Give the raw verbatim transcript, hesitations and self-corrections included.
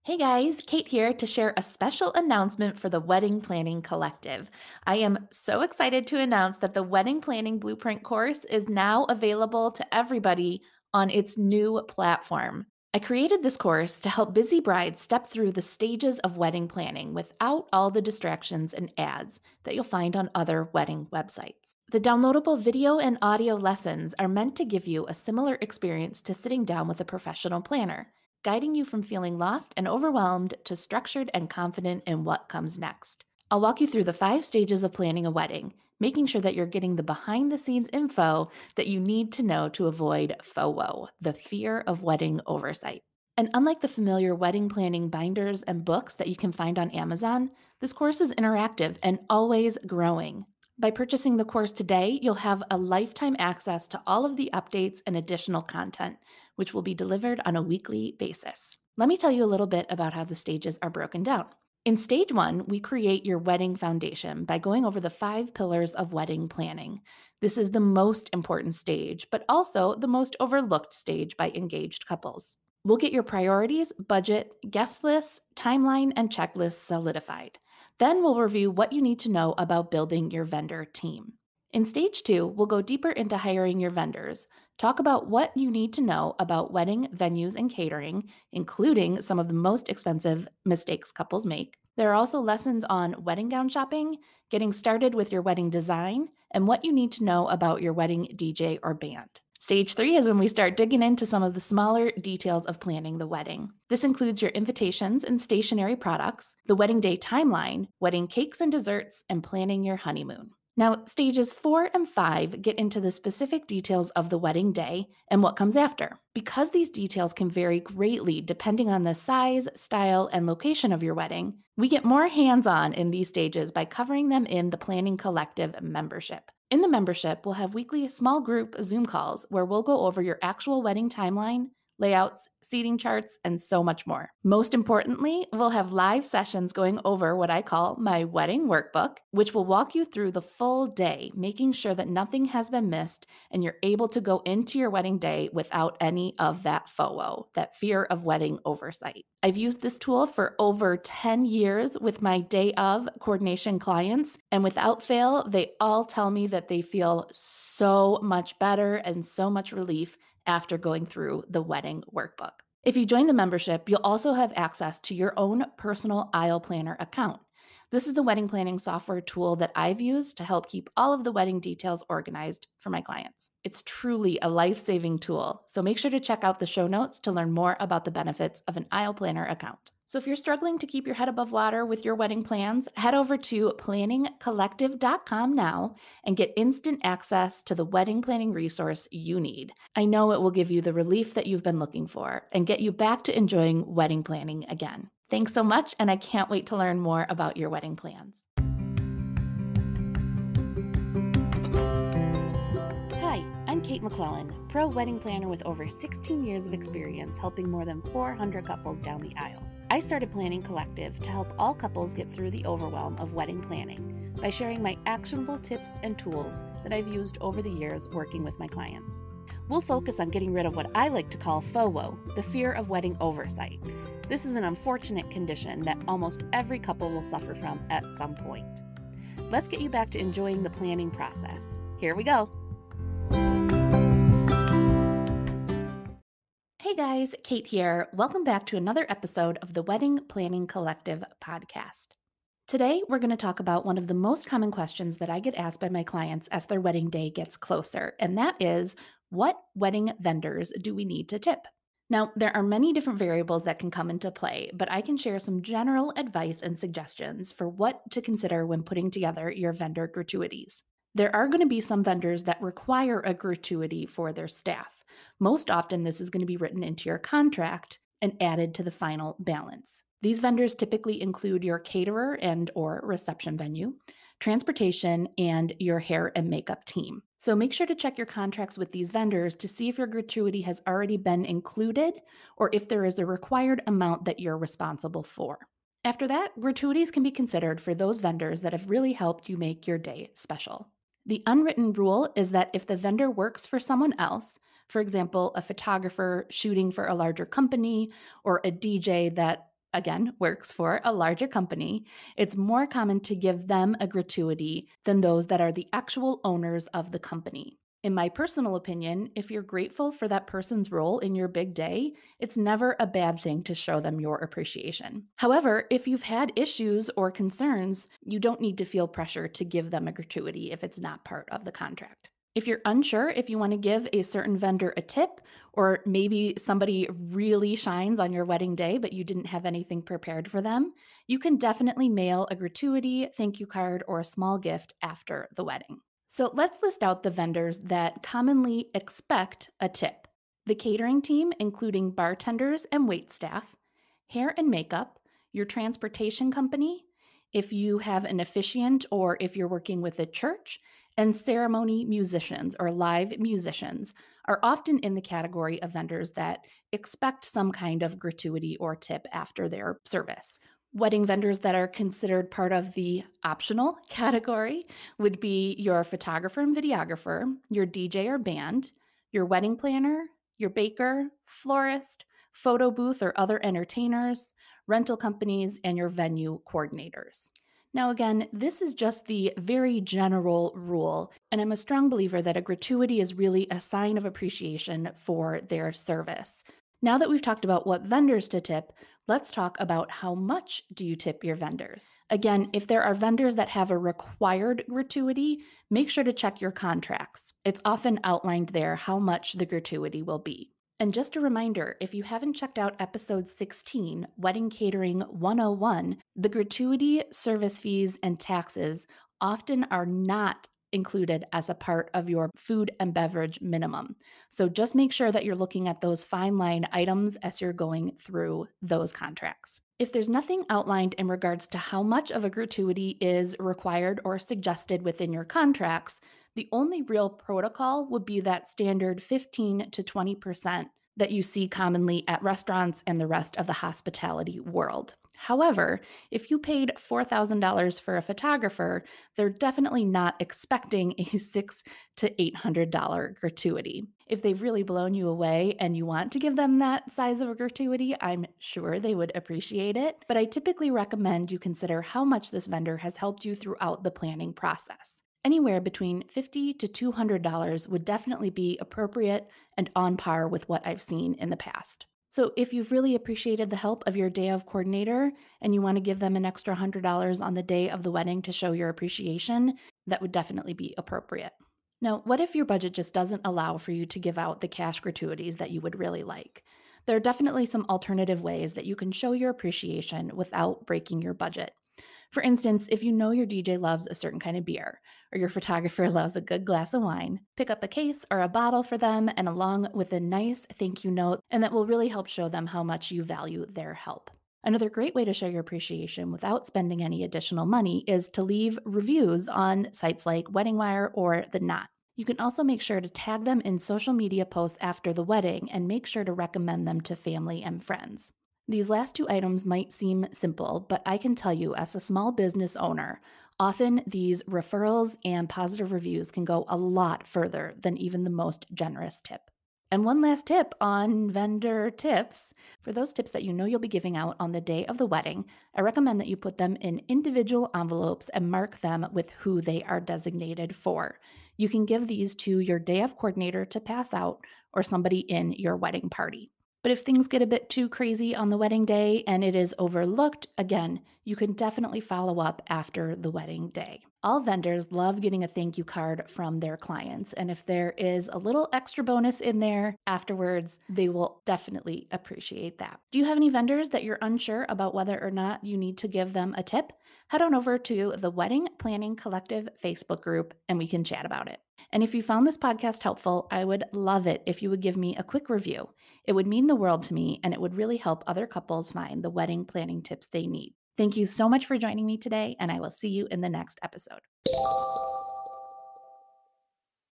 Hey guys, Kate here to share a special announcement for the Wedding Planning Collective. I am so excited to announce that the Wedding Planning Blueprint course is now available to everybody on its new platform. I created this course to help busy brides step through the stages of wedding planning without all the distractions and ads that you'll find on other wedding websites. The downloadable video and audio lessons are meant to give you a similar experience to sitting down with a professional planner, guiding you from feeling lost and overwhelmed to structured and confident in what comes next. I'll walk you through the five stages of planning a wedding, making sure that you're getting the behind the scenes info that you need to know to avoid FOWO, the fear of wedding oversight. And unlike the familiar wedding planning binders and books that you can find on Amazon, this course is interactive and always growing. By purchasing the course today, you'll have a lifetime access to all of the updates and additional content, which will be delivered on a weekly basis. Let me tell you a little bit about how the stages are broken down. In stage one, we create your wedding foundation by going over the five pillars of wedding planning. This is the most important stage, but also the most overlooked stage by engaged couples. We'll get your priorities, budget, guest lists, timeline, and checklists solidified. Then we'll review what you need to know about building your vendor team. In stage two, we'll go deeper into hiring your vendors, talk about what you need to know about wedding venues and catering, including some of the most expensive mistakes couples make. There are also lessons on wedding gown shopping, getting started with your wedding design, and what you need to know about your wedding D J or band. Stage three is when we start digging into some of the smaller details of planning the wedding. This includes your invitations and stationery products, the wedding day timeline, wedding cakes and desserts, and planning your honeymoon. Now, stages four and five get into the specific details of the wedding day and what comes after. Because these details can vary greatly depending on the size, style, and location of your wedding, we get more hands-on in these stages by covering them in the Planning Collective membership. In the membership, we'll have weekly small group Zoom calls where we'll go over your actual wedding timeline, layouts, seating charts, and so much more. Most importantly, we'll have live sessions going over what I call my wedding workbook, which will walk you through the full day, making sure that nothing has been missed and you're able to go into your wedding day without any of that FOWO, that fear of wedding oversight. I've used this tool for over ten years with my day of coordination clients, and without fail, they all tell me that they feel so much better and so much relief after going through the wedding workbook. If you join the membership, you'll also have access to your own personal aisle planner account. This is the wedding planning software tool that I've used to help keep all of the wedding details organized for my clients. It's truly a life-saving tool, so make sure to check out the show notes to learn more about the benefits of an aisle planner account. So if you're struggling to keep your head above water with your wedding plans, head over to planning collective dot com now and get instant access to the wedding planning resource you need. I know it will give you the relief that you've been looking for and get you back to enjoying wedding planning again. Thanks so much, and I can't wait to learn more about your wedding plans. Hi, I'm Kate McClellan, pro wedding planner with over sixteen years of experience helping more than four hundred couples down the aisle. I started Planning Collective to help all couples get through the overwhelm of wedding planning by sharing my actionable tips and tools that I've used over the years working with my clients. We'll focus on getting rid of what I like to call FOWO, the fear of wedding oversight. This is an unfortunate condition that almost every couple will suffer from at some point. Let's get you back to enjoying the planning process. Here we go. Hey guys, Kate here. Welcome back to another episode of the Wedding Planning Collective podcast. Today, we're going to talk about one of the most common questions that I get asked by my clients as their wedding day gets closer, and that is, what wedding vendors do we need to tip? Now, there are many different variables that can come into play, but I can share some general advice and suggestions for what to consider when putting together your vendor gratuities. There are going to be some vendors that require a gratuity for their staff. Most often, this is going to be written into your contract and added to the final balance. These vendors typically include your caterer and or reception venue, transportation, and your hair and makeup team. So make sure to check your contracts with these vendors to see if your gratuity has already been included or if there is a required amount that you're responsible for. After that, gratuities can be considered for those vendors that have really helped you make your day special. The unwritten rule is that if the vendor works for someone else, for example, a photographer shooting for a larger company or a D J that again, works for a larger company, it's more common to give them a gratuity than those that are the actual owners of the company. In my personal opinion, if you're grateful for that person's role in your big day, it's never a bad thing to show them your appreciation. However, if you've had issues or concerns, you don't need to feel pressure to give them a gratuity if it's not part of the contract. If you're unsure if you want to give a certain vendor a tip, or maybe somebody really shines on your wedding day, but you didn't have anything prepared for them, you can definitely mail a gratuity, thank you card, or a small gift after the wedding. So let's list out the vendors that commonly expect a tip. The catering team, including bartenders and waitstaff, hair and makeup, your transportation company, if you have an officiant or if you're working with a church, and ceremony musicians or live musicians are often in the category of vendors that expect some kind of gratuity or tip after their service. Wedding vendors that are considered part of the optional category would be your photographer and videographer, your D J or band, your wedding planner, your baker, florist, photo booth or other entertainers, rental companies, and your venue coordinators. Now, again, this is just the very general rule, and I'm a strong believer that a gratuity is really a sign of appreciation for their service. Now that we've talked about what vendors to tip, let's talk about how much do you tip your vendors. Again, if there are vendors that have a required gratuity, make sure to check your contracts. It's often outlined there how much the gratuity will be. And just a reminder, if you haven't checked out episode sixteen, Wedding Catering one oh one, the gratuity, service fees, and taxes often are not included as a part of your food and beverage minimum. So just make sure that you're looking at those fine line items as you're going through those contracts. If there's nothing outlined in regards to how much of a gratuity is required or suggested within your contracts, the only real protocol would be that standard fifteen to twenty percent that you see commonly at restaurants and the rest of the hospitality world. However, if you paid four thousand dollars for a photographer, they're definitely not expecting a six to eight hundred dollars gratuity. If they've really blown you away and you want to give them that size of a gratuity, I'm sure they would appreciate it. But I typically recommend you consider how much this vendor has helped you throughout the planning process. Anywhere between fifty dollars to two hundred dollars would definitely be appropriate and on par with what I've seen in the past. So if you've really appreciated the help of your day of coordinator and you want to give them an extra one hundred dollars on the day of the wedding to show your appreciation, that would definitely be appropriate. Now, what if your budget just doesn't allow for you to give out the cash gratuities that you would really like? There are definitely some alternative ways that you can show your appreciation without breaking your budget. For instance, if you know your D J loves a certain kind of beer, or your photographer loves a good glass of wine, pick up a case or a bottle for them and along with a nice thank you note, and that will really help show them how much you value their help. Another great way to show your appreciation without spending any additional money is to leave reviews on sites like Wedding Wire or The Knot. You can also make sure to tag them in social media posts after the wedding and make sure to recommend them to family and friends. These last two items might seem simple, but I can tell you as a small business owner, often these referrals and positive reviews can go a lot further than even the most generous tip. And one last tip on vendor tips. For those tips that you know you'll be giving out on the day of the wedding, I recommend that you put them in individual envelopes and mark them with who they are designated for. You can give these to your day of coordinator to pass out or somebody in your wedding party. But if things get a bit too crazy on the wedding day and it is overlooked, again, you can definitely follow up after the wedding day. All vendors love getting a thank you card from their clients, and if there is a little extra bonus in there afterwards, they will definitely appreciate that. Do you have any vendors that you're unsure about whether or not you need to give them a tip? Head on over to the Wedding Planning Collective Facebook group and we can chat about it. And if you found this podcast helpful, I would love it if you would give me a quick review. It would mean the world to me, and it would really help other couples find the wedding planning tips they need. Thank you so much for joining me today, and I will see you in the next episode.